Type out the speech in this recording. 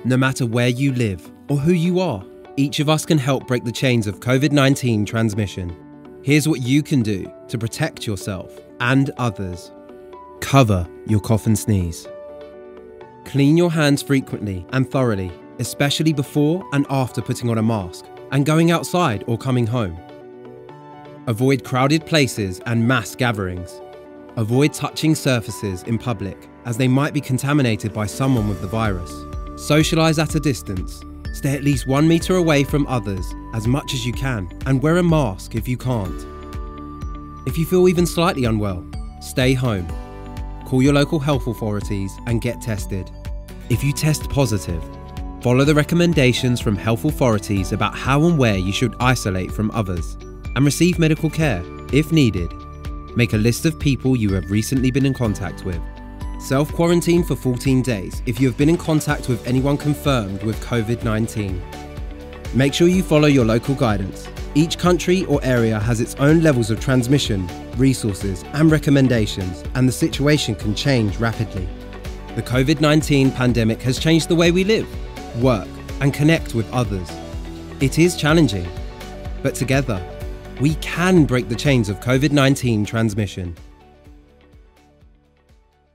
No matter where you live or who you are, each of us can help break the chains of COVID-19 transmission. Here's what you can do to protect yourself and others. Cover your cough and sneeze. Clean your hands frequently and thoroughly, especially before and after putting on a mask and going outside or coming home. Avoid crowded places and mass gatherings. Avoid touching surfaces in public as they might be contaminated by someone with the virus. Socialise at a distance. Stay at least 1 metre away from others as much as you can and wear a mask if you can't. If you feel even slightly unwell, stay home. Call your local health authorities and get tested. If you test positive, follow the recommendations from health authorities about how and where you should isolate from others and receive medical care if needed. Make a list of people you have recently been in contact with. Self-quarantine for 14 days if you have been in contact with anyone confirmed with COVID-19. Make sure you follow your local guidance. Each country or area has its own levels of transmission, resources and recommendations, and the situation can change rapidly. The COVID-19 pandemic has changed the way we live, work and connect with others. It is challenging, but together, we can break the chains of COVID-19 transmission.